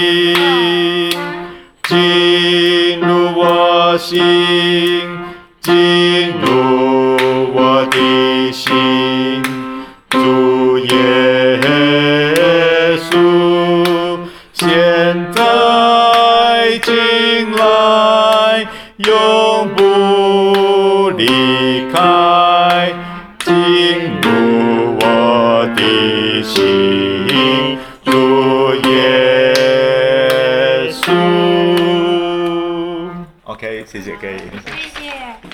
进入我心，进入我的心，主耶稣，现在进来，永不离开，进入我的心，主耶稣。OK， 谢谢各位。 谢谢。